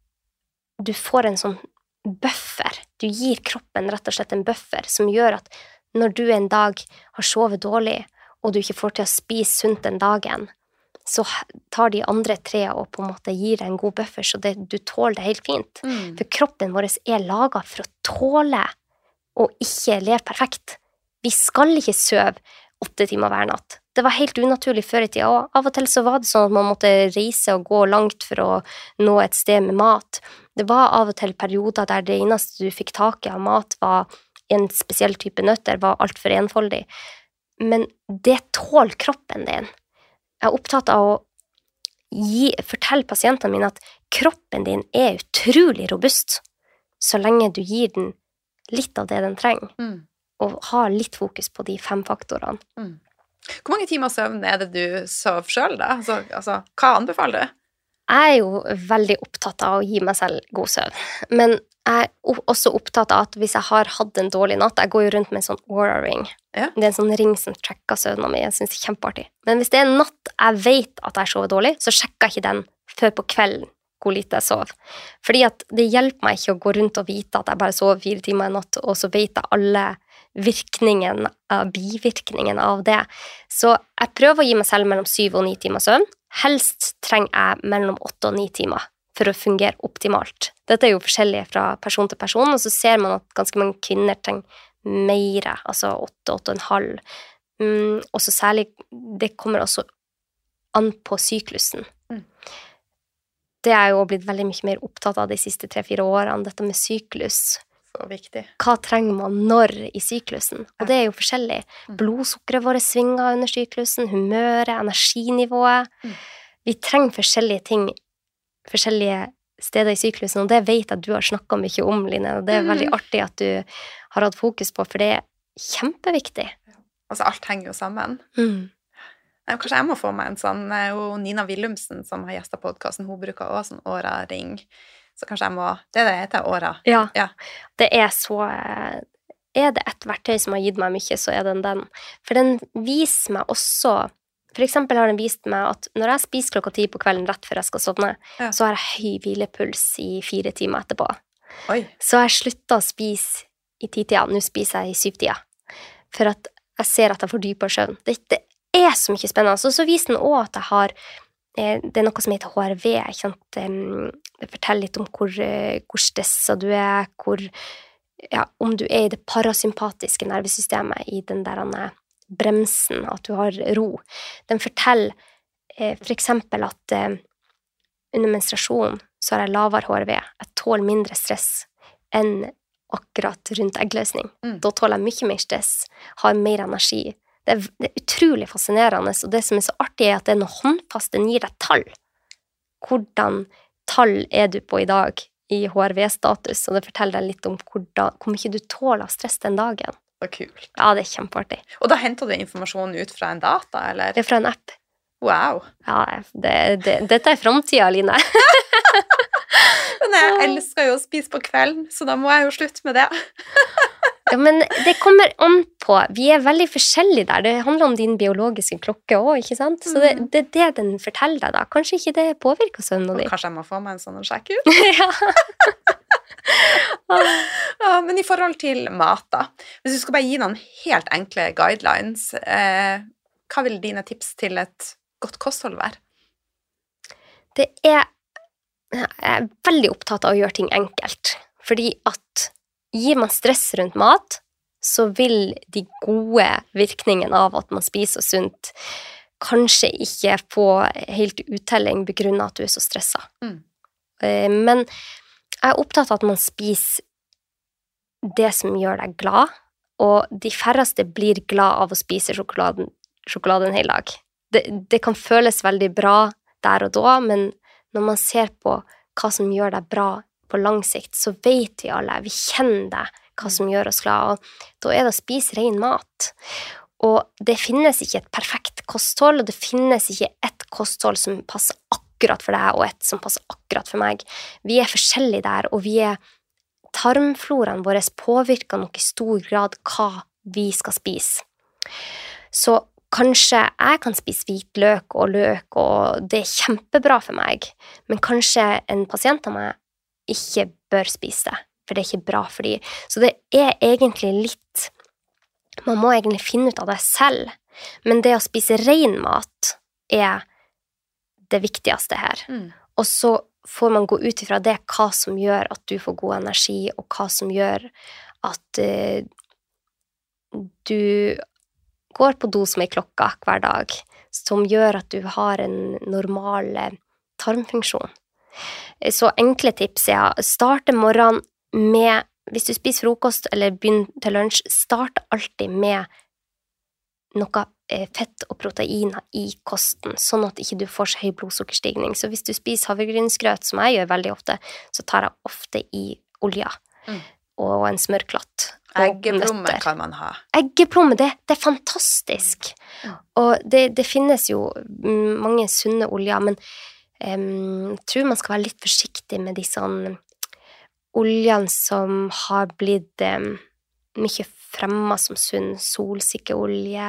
du får en sånn buffer. Du gir kroppen rett og slett en buffer som gjør at når du en dag har sovet dårlig, og du ikke får til å spise sunt den dagen, så tar de andre tre og på en måte gir deg en god buffer, så det, du tåler det helt fint. Mm. For kroppen vår er laget for å tåle og ikke leve perfekt. Vi skal ikke søve åtte timer hver natt. Det var helt unaturlig før i tida, og av og til så var det sånn at man måtte reise og gå langt for å nå et sted med mat. Det var av og til perioder der det eneste du fikk tak i av mat var en spesiell type nøtter, var alt for enfoldig. Men det tåler kroppen din. Jeg er opptatt av å gi, fortelle pasientene mine at kroppen din er utrolig robust, så lenge du gir den litt av det den trenger, Mm. og har litt fokus på de fem faktorene. Mm. Hvor mange timer søvn er det du sover selv da? Altså, altså, hva anbefaler du? Jeg er jo veldig opptatt av å gi meg selv god søvn, men jeg er også opptatt av at hvis jeg har hatt en dårlig natt, jeg går jo rundt med en sånn Oura-ring. Ja. Det er en sånn ring som trekker søvnen min, jeg synes det er kjempeartig. Men hvis det er en natt jeg vet at jeg sover dårlig, så sjekker jeg ikke den før på kvelden hvor lite jeg sover. Fordi at det hjelper meg ikke å gå rundt og vite at jeg bare sover fire timer i natt, og så vet jeg alle virkningen, bivirkningen av det. Så jeg prøver å gi meg selv mellom syv og ni timer søvn. Helst trenger jeg mellom åtte og ni timer for å fungere optimalt. Dette er jo forskjellig fra person til person, og så ser man at ganske mange kvinner trenger mer, altså åtte, åtte og en halv. Mm, og så særlig, det kommer også an på syklusen. Mm. Det er jo blitt veldig mye mer opptatt av de siste tre-fire årene, dette med syklus. Så viktig. Hva trenger man når i syklusen? Og det er jo forskjellig. Mm. Blodsukkeret våre svinger under syklusen, humøret, energinivået. Mm. Vi trenger forskjellige ting, forskjellige steder i syklusen, og det vet jeg at du har snakket mye om, Line, og det er veldig Mm. artig at du har hatt fokus på, for det er kjempeviktig. Altså, alt henger jo sammen. Mm. Nei, kanskje jeg må få meg en sånn, og Nina Willumsen som har gjestet podcasten, hun bruker også sånn Oura-ring. Så kanskje jeg må, det er det heter, Oura. Ja, Ja. det er så, er det et verktøy som har gitt meg mye, så er den den. For den viser meg også, for eksempel har den vist meg at når jeg spiser klokka ti på kvelden rett før jeg skal sovne, Ja. så har jeg høy hvilepuls i fire timer etterpå. Oi. Så jeg sluttet å spise i ti-tida, nå spiser jeg i syv-tida, for at jeg ser at jeg får dypere søvn. Det, det er så mye spennende. Og så viser den også at jeg har, eh, det er noe som heter H R V, ikke sant? Um, det forteller litt om hvor, eh, hvor stresset du er, hvor, ja, om du er i det parasympatiske nervesystemet, i den der eh, bremsen, at du har ro. Den forteller eh, for eksempel at eh, under menstruasjon så har jeg lavere H R V. Jeg tåler mindre stress enn akkurat rundt eggløsning. Mm. Da tåler jeg mye mer stress, har mer energi. Det er, det er utrolig fascinerende, og det som er så artig er at det er noe håndfast, den gir deg tall. Hvordan tall er du på i dag i H R V-status, og det forteller deg litt om hvordan, hvor mye du tåler av stress den dagen. Så kult. Ja, det er kjempeartig. Og da henter du informasjonen ut fra en data, eller? Det er fra en app. Wow. Ja, det, det, dette er fremtiden, Line. Men jeg elsker jo å spise på kvelden, så da må jeg jo slutte med det. Ja, men det kommer an på. Vi er veldig forskjellige der. Det handler om din biologiske klokke også, ikke sant? Så det, det er det den forteller deg da. Kanskje ikke det påvirker søvnen din. Kanskje jeg må få meg en sånn og sjekke ut? Ja. Ja, men i forhold til mat da, hvis du skal bare gi noen helt enkle guidelines, eh, hva vil dine tips til et godt kosthold være? Det er, jeg er veldig opptatt av å gjøre ting enkelt, fordi at gir man stress rundt mat, så vil de gode virkningene av at man spiser sunt kanskje ikke få helt uttelling begrunnet at du er så stresset. Mm. Men jeg er opptatt av at man spiser det som gjør deg glad, og de færreste blir glad av å spise sjokoladen, sjokoladen en hel dag. Det, det kan føles veldig bra der og da, men når man ser på hva som gjør deg bra på lang sikt, så vet vi alle, vi kjenner det, hva som gjør oss glad, og da er det å spise ren mat. Og det finnes ikke et perfekt kosthold, og det finnes ikke et kosthold som passer akkurat for deg, og et som passer akkurat for meg. Vi er forskjellige der, og vi er tarmfloraen vår påvirker nok i stor grad hva vi skal spise. Så kanskje jeg kan spise hvitløk og løk, og det er kjempebra for meg, men kanskje en pasient av meg ikke bør spise det, for det er ikke bra for dem. Så det er egentlig litt, man må egentlig finne ut av det selv, men det å spise ren mat er det viktigste her. Mm. Og så får man gå ut ifra det hva som gjør at du får god energi, og hva som gjør at uh, du går på do som ei klokka hver dag, som gjør at du har en normal tarmfunksjon. Så enkle tips er å starte morgenen med, hvis du spiser frokost eller begynner til lunsj, start alltid med noe fett og proteiner i kosten, sånn at ikke du får så høy blodsukkerstigning. Så hvis du spiser havregrynsgrøt, som jeg gjør veldig ofte, så tar jeg ofte i olja mm. og en smørklatt. Eggeplomme kan man ha. Eggeplomme, det, det er fantastisk. Mm. Og det, det finnes jo mange sunne oljer, men um, jeg tror man skal være litt forsiktig med de sånn oljene som har blitt um, mye fremma som sunn, solsikkeolje,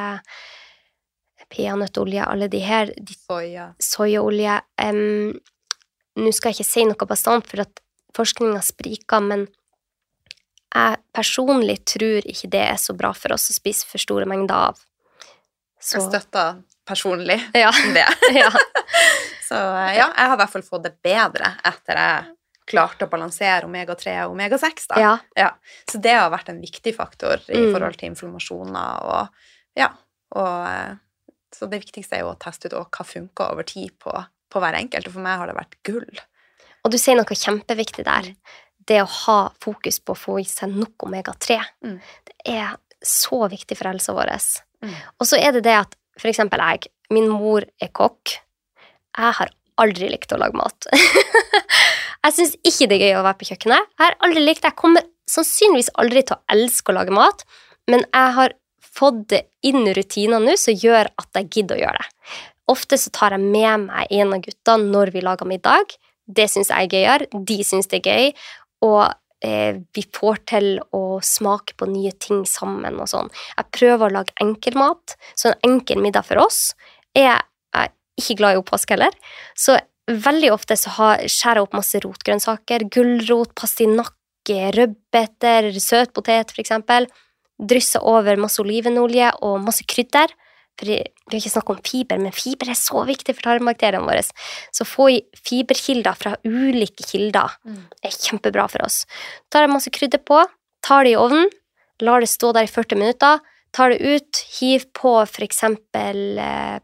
peanøttolje, alle de her, de, soja. sojaolje. Um, nå skal jeg ikke si noe bastant, for at forskningen spriker, men jeg personlig tror ikke det er så bra for oss å spise for store mengder av. Så. Jeg støtter personlig ja. det. ja. Så ja, jeg har i hvert fall fått det bedre etter jeg klarte å balansere omega tre og omega seks da. Ja. Ja. Så det har vært en viktig faktor i mm. forhold til inflammasjoner og ja, og så det viktigste er jo å teste ut hva funker over tid på, på hver enkelt, og for meg har det vært gull. Og du sier noe kjempeviktig der, det å ha fokus på å få i seg nok omega tre. Mm. Det er så viktig for helsa vår. Mm. Og så er det det at, for eksempel jeg, min mor er kokk, jeg har aldri likt å lage mat. Jeg synes ikke det er gøy å være på kjøkkenet. Jeg har aldri likt, jeg kommer sannsynligvis aldri til å elske å lage mat, men jeg har fått inn rutiner nå som gjør at jeg gidder å gjøre det. Ofte så tar jeg med meg en av guttene når vi lager middag. Det synes jeg er gøyere, de synes det er gøy, og eh, vi får til å smake på nye ting sammen og sånn. Jeg prøver å lage enkel mat, så en enkel middag for oss er jeg ikke glad i oppvask heller, så veldig ofte så har, skjærer jeg opp masse rotgrønnsaker, gulrot, pastinakke, rødbeter, søtpotet for eksempel, drysser over masse olivenolje og masse krydder, for vi har ikke snakket om fiber, men fiber er så viktig for tarmbakteriene våre, så få i fiberkilder fra ulike kilder mm. er kjempebra for oss. Tar jeg masse krydder på, tar det i ovnen, lar det stå der i førti minutter, tar det ut, hiv på for eksempel eh,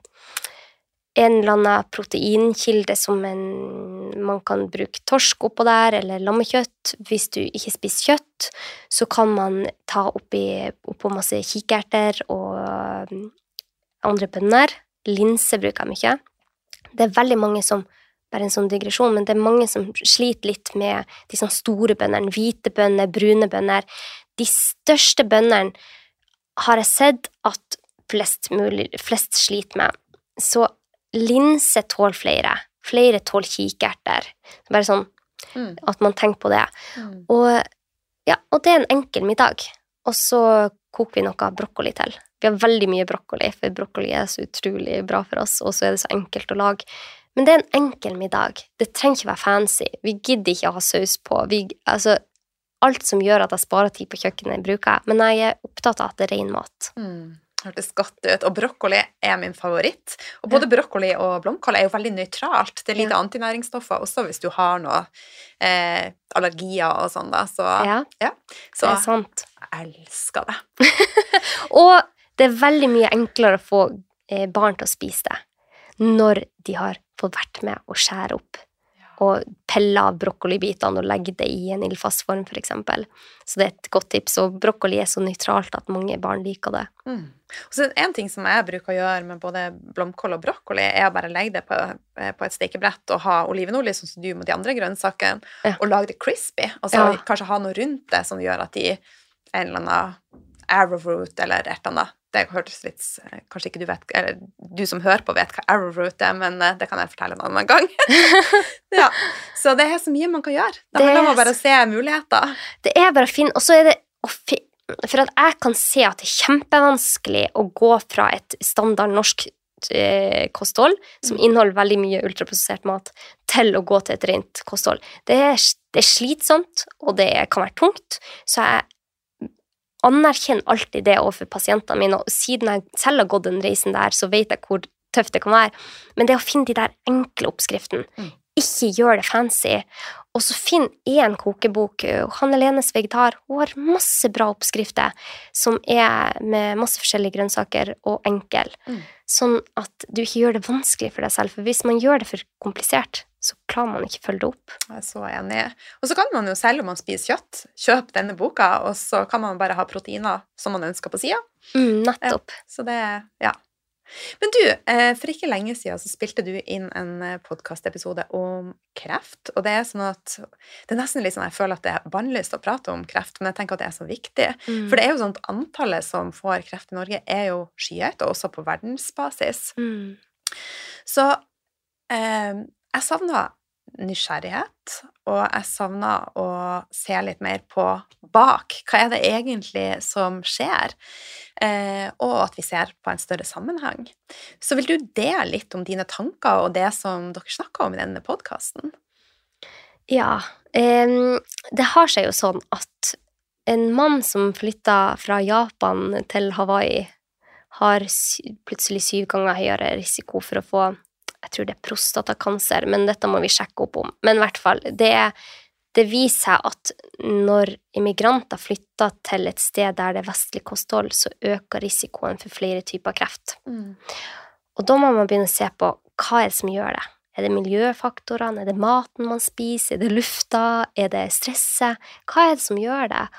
en eller annen proteinkilde som en, man kan bruke torsk oppå der, eller lammekjøtt. Hvis du ikke spiser kjøtt, så kan man ta oppi, oppå masse kikerter og andre bønner. Linse bruker jeg mye. Det er veldig mange som, bare en sånn digresjon, men det er mange som sliter litt med de sånn store bønnerne, hvite bønner, brune bønner. De største bønnerne har jeg sett at flest, mulig, flest sliter med. Så linse tål flere. Flere tål kikerter. Bare sånn mm. at man tenker på det. Mm. Og, ja, og det er en enkel middag. Og så koker vi noe brokkoli til. Vi har veldig mye brokkoli, for brokkoli er så utrolig bra for oss, og så er det så enkelt å lage. Men det er en enkel middag. Det trenger ikke være fancy. Vi gidder ikke å ha saus på. Vi, altså, alt som gjør at jeg sparer tid på kjøkkenet bruker jeg, men jeg er opptatt av at det er ren mat. Mm. hørtes godt ut. Og brokkoli er min favoritt. Og både ja. brokkoli og blomkål er jo veldig nøytralt. Det er lite ja. antinæringsstoffer, også hvis du har noe eh, allergier og sånn da. Så, ja. ja. Så det er sant. Jeg elsker det. Og det er veldig mye enklere å få eh, barn til å spise det når de har fått vært med å skjære opp og pelle av brokkolibitene og legge det i en ildfast form, for eksempel. Så det er et godt tips, og brokkoli er så nøytralt at mange barn liker det. Mm. Og så en ting som jeg bruker å gjøre med både blomkål og brokkoli, er å bare legge det på, på et stekebrett og ha olivenolje, sånn som du med de andre grønnsakene, ja. og lage det crispy, og så ja. kanskje ha noe rundt det som gjør at de en eller annen arrowroot eller et eller annet. Det hørtes litt, kanskje ikke du vet, eller du som hører på vet hva arrowroot er, men det kan jeg fortelle en annen gang. ja, så det er så mye man kan gjøre. Det handler om å bare se muligheter. Det er bare fint, og så er det, for at jeg kan se at det er kjempevanskelig å gå fra et standard norsk eh, kosthold, som mm. inneholder veldig mye ultraprosessert mat, til å gå til et rent kosthold. Det er, det er slitsomt, og det kan være tungt, så jeg anerkjenner alltid det overfor pasientene mine, og siden jeg selv har gått den reisen der, så vet jeg hvor tøft det kan være. Men det å finne de der enkle oppskriften, mm. ikke gjør det fancy, og så finn en kokebok, Hanne Lenes vegetar, hun har masse bra oppskrifter, som er med masse forskjellige grønnsaker og enkel, mm. sånn at du ikke gjør det vanskelig for deg selv, for hvis man gjør det for komplisert, så klarer man ikke følge det opp. Jeg er så enig. Og så kan man jo selv om man spiser kjøtt, kjøpe denne boka, og så kan man bare ha proteiner som man ønsker på siden. Mm, nettopp. Ja, så det, ja. Men du, for ikke lenge siden så spilte du inn en podcastepisode om kreft, og det er sånn at, det er nesten litt sånn, jeg føler at det er bannlyst å prate om kreft, men jeg tenker at det er så viktig. Mm. For det er jo sånn at antallet som får kreft i Norge er jo skyhøyt, og også på verdensbasis. Mm. Så, eh, jeg savner nysgjerrighet, og jeg savner å se litt mer på bak. Hva er det egentlig som skjer? Eh, og at vi ser på en større sammenheng. Så vil du dele litt om dine tanker og det som dere snakker om i denne podcasten? Ja, eh, det har seg jo sånn at en mann som flyttet fra Japan til Hawaii har plutselig syv ganger høyere risiko for å få jeg tror det er prostatakanser, men dette må vi sjekke opp om. Men i hvert fall, det, det viser seg at når immigranter flytter til et sted der det er vestlig kosthold, så øker risikoen for flere typer kreft. Mm. Og da må man begynne å se på hva er det som gjør det. Er det miljøfaktorene? Er det maten man spiser? Er det lufta? Er det stresset? Hva er det som gjør det?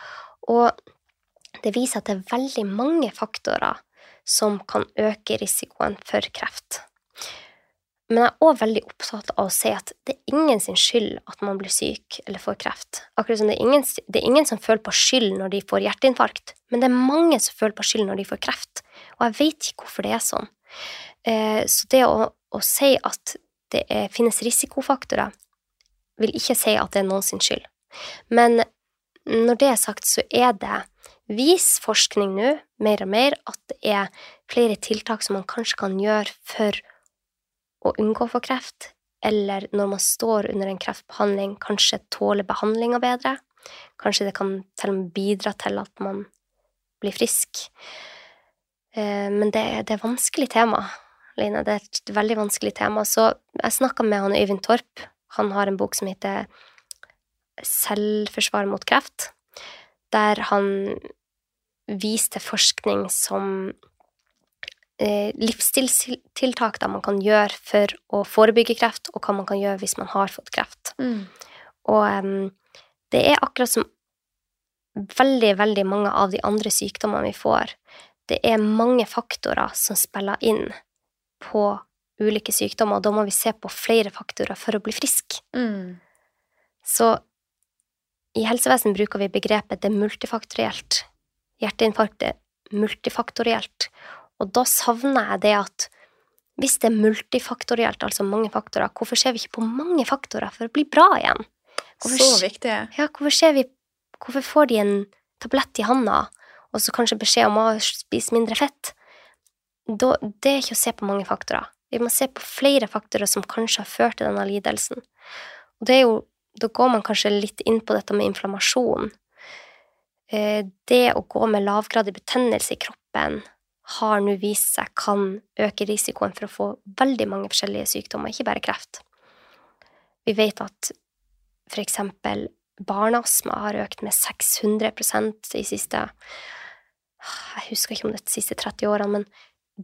Og det viser at det er veldig mange faktorer som kan øke risikoen for kreft. Men jeg er også veldig opptatt av å si at det er ingen sin skyld at man blir syk eller får kreft. Akkurat som det er ingen, det er ingen som føler på skyld når de får hjerteinfarkt, men det er mange som føler på skyld når de får kreft. Og jeg vet ikke hvorfor det er sånn. Eh, så det å, å si at det er, finnes risikofaktorer, vil ikke si at det er noen sin skyld. Men når det er sagt, så er det vis forskning nå, mer og mer, at det er flere tiltak som man kanskje kan gjøre for å unngå å få kreft, eller når man står under en kreftbehandling, kanskje tåle behandlinga bedre. Kanskje det kan til og med bidra til at man blir frisk. Eh, men det, det er et vanskelig tema, Line. Det er et veldig vanskelig tema. Så jeg snakket med han Øyvind Torp. Han har en bok som heter Selvforsvar mot kreft, der han viste forskning som livsstilstiltak da man kan gjøre for å forebygge kreft, og hva man kan gjøre hvis man har fått kreft. Mm. Og um, det er akkurat som veldig, veldig mange av de andre sykdommene vi får. Det er mange faktorer som spiller inn på ulike sykdommer, og da må vi se på flere faktorer for å bli frisk. Mm. Så i helsevesen bruker vi begrepet det er multifaktorielt. Hjerteinfarkt er multifaktorielt. Og da savner jeg det at hvis det er multifaktorielt, altså mange faktorer, hvorfor ser vi ikke på mange faktorer for å bli bra igjen? Hvorfor, så viktig. Ja, hvorfor ser vi, hvorfor får de en tablett i handa, og så kanskje beskjed om å spise mindre fett? Da, det er ikke å se på mange faktorer. Vi må se på flere faktorer som kanskje har ført til denne lidelsen. Og det er jo, da går man kanskje litt inn på dette med inflammasjon. Det å gå med lavgradig betennelse i kroppen, har nå vist seg kan øke risikoen for å få veldig mange forskjellige sykdommer, ikke bare kreft. Vi vet at for eksempel barneastma har økt med seks hundre prosent de siste, jeg husker ikke om det er de siste tretti årene, men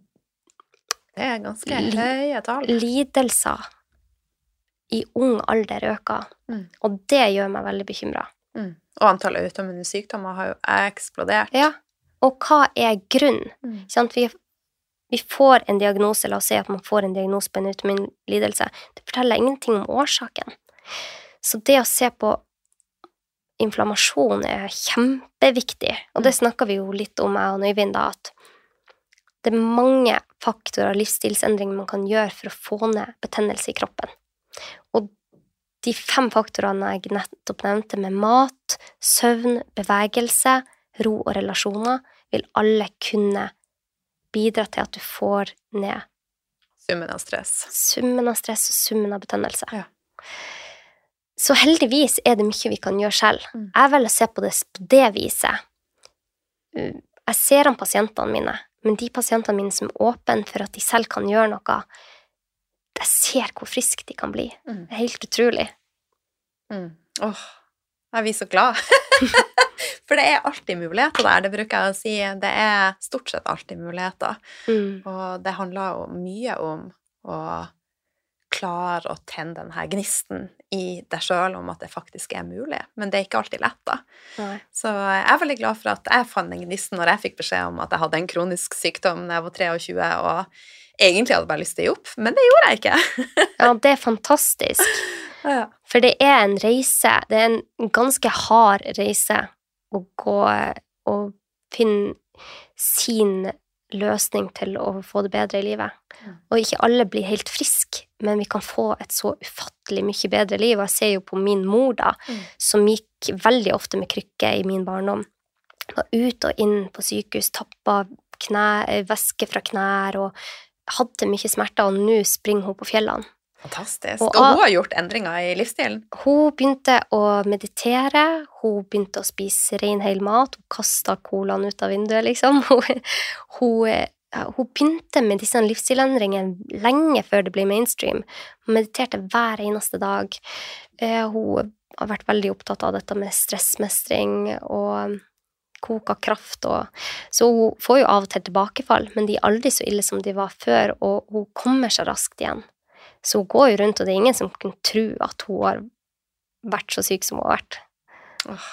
det er ganske høye tall. Lidelser i ung alder øker, mm. og det gjør meg veldig bekymret. Mm. Og antallet autoimmune sykdommer har jo eksplodert. Ja, og hva er grunnen? Mm. Sånn, vi, vi får en diagnose, la oss si at man får en diagnose på en autoimmun lidelse. Det forteller ingenting om årsaken. Så det å se på inflammasjon er kjempeviktig, og det snakker vi jo litt om, jeg og Øyvind, da, at det er mange faktorer og livsstilsendringer man kan gjøre for å få ned betennelse i kroppen. Og de fem faktorene jeg nettopp nevnte med mat, søvn, bevegelse, ro og relasjoner, vil alle kunne bidra til at du får ned summen av stress. Summen av stress og summen av betennelse. Ja. Så heldigvis er det mye vi kan gjøre selv. Mm. Jeg vil se på det på det viset. Jeg ser an pasientene mine, men de pasientene mine som er åpne for at de selv kan gjøre noe, jeg ser hvor frisk de kan bli. Mm. Det er helt utrolig. Mm. Åh, jeg blir så glad. For det er alltid muligheter der, det bruker jeg å si. Det er stort sett alltid muligheter. Mm. Og det handler jo mye om å klare å tenne den her gnisten i deg selv om at det faktisk er mulig. Men det er ikke alltid lett da. Nei. Så jeg er veldig glad for at jeg fant den gnisten når jeg fikk beskjed om at jeg hadde en kronisk sykdom da jeg var tjuetre, og egentlig hadde jeg bare lyst til å gi opp, men det gjorde jeg ikke. Ja, det er fantastisk. Ja. For det er en reise, det er en ganske hard reise å gå og finne sin løsning til å få det bedre i livet. Mm. Og ikke alle blir helt friske, men vi kan få et så ufattelig mye bedre liv. Og jeg ser jo på min mor da, mm. som gikk veldig ofte med krykke i min barndom. Var ut og inn på sykehus, tappet knæ, væske fra knær og hadde mye smerter, og nå springer hun på fjellene. Fantastisk. Og, og hun har gjort endringer i livsstilen? Hun begynte å meditere, hun begynte å spise ren hel mat, hun kastet colaen ut av vinduet, liksom. Hun, hun, hun begynte med disse livsstilendringene lenge før det ble mainstream. Hun mediterte hver eneste dag. Hun har vært veldig opptatt av dette med stressmestring og koka kraft, og så hun får jo av og til tilbakefall, men de er aldri så ille som de var før, og hun kommer seg raskt igjen. Så hun går jo rundt, og det er ingen som kan tro at hun har vært så syk som hun har vært. Oh.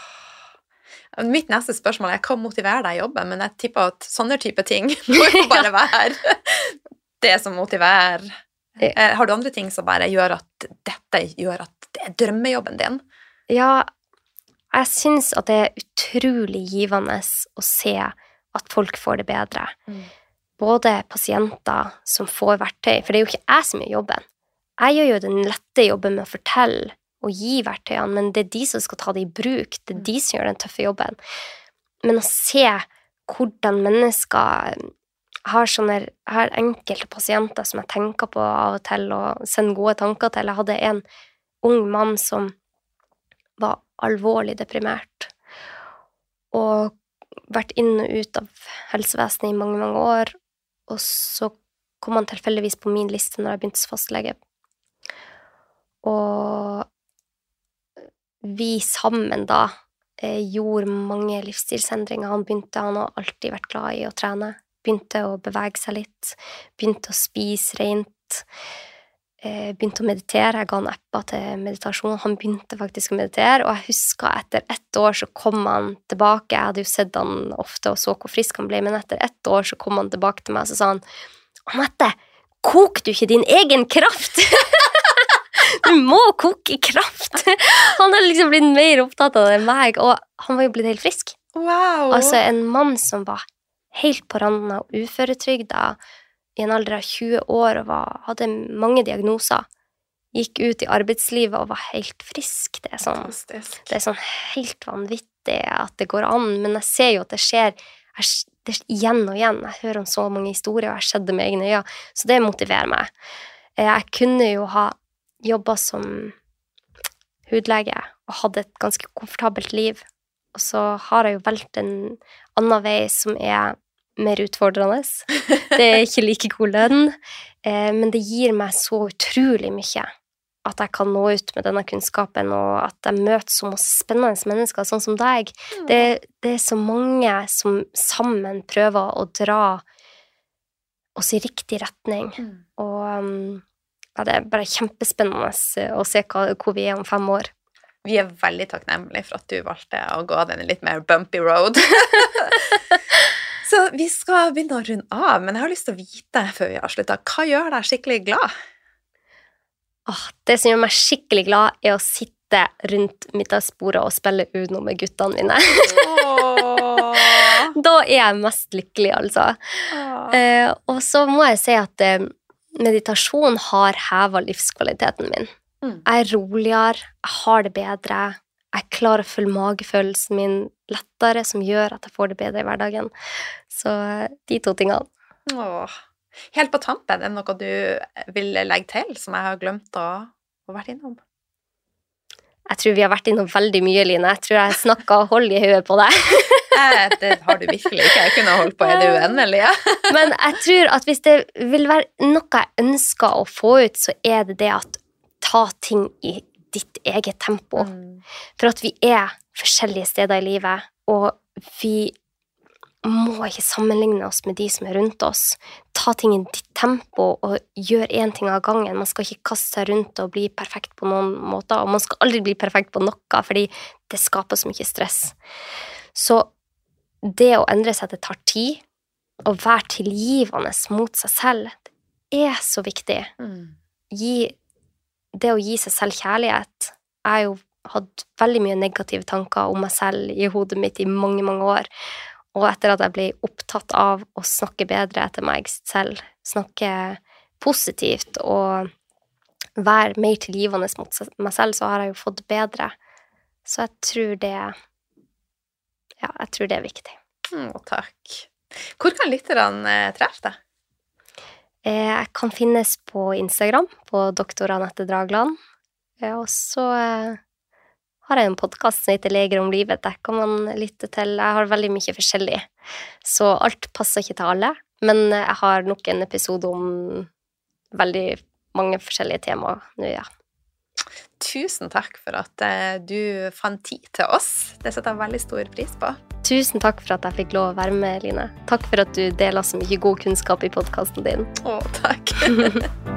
Mitt neste spørsmål er hva motiverer deg i jobben, men jeg tipper at sånne type ting må jo bare være det som motiverer. Ja. Har du andre ting som bare gjør at dette gjør at det er drømmejobben din? Ja, jeg synes at det er utrolig givende å se at folk får det bedre. Mm. Både pasienter som får verktøy, for det er jo ikke jeg som gjør jobben. Jeg gjør jo den lette jobben med å fortelle og gi verktøyene, men det er de som skal ta det i bruk, det er de som gjør den tøffe jobben. Men å se hvordan mennesker har sånne, jeg har enkelte pasienter som jeg tenker på av og til og sender gode tanker til. Jeg hadde en ung mann som var alvorlig deprimert og vært inn og ut av helsevesenet i mange, mange år, og så kom han tilfeldigvis på min liste når jeg begynte som fastlege. Og vi sammen da eh, gjorde mange livsstilsendringer. Han begynte, han har alltid vært glad i å trene, begynte å bevege seg litt, begynte å spise rent, eh, begynte å meditere. Jeg ga han apper til meditasjon, han begynte faktisk å meditere, og jeg husker etter ett år så kom han tilbake. Jeg hadde jo sett han ofte og så hvor frisk han ble, men etter ett år så kom han tilbake til meg, og så sa han: Anette, kok du ikke din egen kraft? Du må koke kraft. Han har liksom blitt mer opptatt av det enn meg, og han var jo blitt helt frisk. Wow. Altså en mann som var helt på randen av uføretrygda i en alder av tjue år og var, hadde mange diagnoser, gikk ut i arbeidslivet og var helt frisk. Det er sånn, det er sånn helt vanvittig at det går an, men jeg ser jo at det skjer, det skjer igjen og igjen. Jeg hører om så mange historier, og jeg har sett det med egne øyne, så det motiverer meg. Jeg kunne jo ha jobbet som hudlege og hadde et ganske komfortabelt liv, og så har jeg jo valgt en annen vei som er mer utfordrende. Det er ikke like god lønn, eh, men det gir meg så utrolig mye at jeg kan nå ut med denne kunnskapen, og at jeg møter så masse spennende mennesker, sånn som deg. Mm. Det, det er så mange som sammen prøver å dra oss i riktig retning. Mm. Og um, ja, det er bare kjempespennende å se hva, hvor vi er om fem år. Vi er veldig takknemlige for at du valgte å gå den litt mer bumpy road. Så vi skal begynne å runde av, men jeg har lyst til å vite før vi avslutter, hva gjør deg skikkelig glad? Åh, det som gjør meg skikkelig glad er å sitte rundt middagsbordet og spille Uno med guttene mine. Da er jeg mest lykkelig, altså. Eh, og så må jeg si at eh, meditasjon har hevet livskvaliteten min. Mm. Jeg er roligere, jeg har det bedre, jeg klarer å følge magefølelsen min lettere, som gjør at jeg får det bedre i hverdagen. Så de to tingene. Åh. Helt på tampen, er det noe du vil legge til, som jeg har glemt å ha vært innom? Jeg tror vi har vært innom veldig mye, Line. Jeg tror jeg snakket hold i hodet på deg. eh, det har du virkelig ikke. Jeg kunne holdt på i det uendelige. Men jeg tror at hvis det vil være noe jeg ønsker å få ut, så er det det at ta ting i ditt eget tempo. Mm. For at vi er forskjellige steder i livet, og vi må ikke sammenligne oss med de som er rundt oss. Ta ting i ditt tempo og gjør en ting av gangen. Man skal ikke kaste seg rundt og bli perfekt på noen måter, og man skal aldri bli perfekt på noe, fordi det skaper så mye stress. Så det å endre seg, det tar tid, og være tilgivende mot seg selv, det er så viktig. Mm. Gi, det å gi seg selv kjærlighet. Jeg har jo hatt veldig mye negative tanker om meg selv i hodet mitt i mange, mange år. Og etter at jeg ble opptatt av å snakke bedre etter meg selv, snakke positivt og være mer tilgivende mot meg selv, så har jeg jo fått bedre. Så jeg tror det, ja, jeg tror det er viktig. Mm, takk. Hvor kan lytterne treffe deg? Jeg kan finnes på Instagram, på doktor Anette Dragland. Og så har jeg en podcast som heter Leger om livet. Der kan man lytte til. Jeg har veldig mye forskjellig. Så alt passer ikke til alle. Men jeg har nok en episode om veldig mange forskjellige temaer nå, ja. Tusen takk for at du fant tid til oss. Det setter jeg veldig stor pris på. Tusen takk for at jeg fikk lov å være med, Line. Takk for at du deler så mye god kunnskap i podcasten din. Å, takk.